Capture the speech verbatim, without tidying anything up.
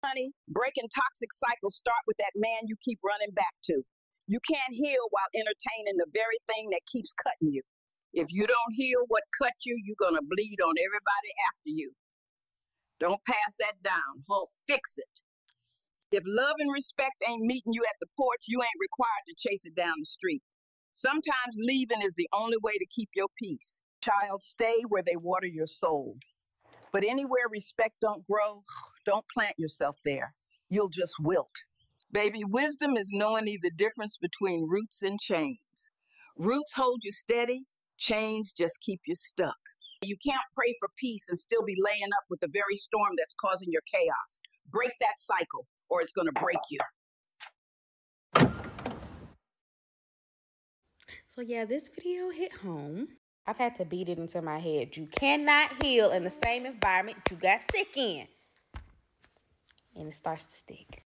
Honey, breaking toxic cycles start with that man you keep running back to. You can't heal while entertaining the very thing that keeps cutting you. If you don't heal what cut you, you're going to bleed on everybody after you. Don't pass that down. Ho, fix it. If love and respect ain't meeting you at the porch, you ain't required to chase it down the street. Sometimes leaving is the only way to keep your peace. Child, stay where they water your soul. But anywhere respect don't grow, don't plant yourself there. You'll just wilt. Baby, wisdom is knowing the difference between roots and chains. Roots hold you steady, chains just keep you stuck. You can't pray for peace and still be laying up with the very storm that's causing your chaos. Break that cycle, or it's going to break you. So yeah, this video hit home. I've had to beat it into my head. You cannot heal in the same environment you got sick in. And it starts to stick.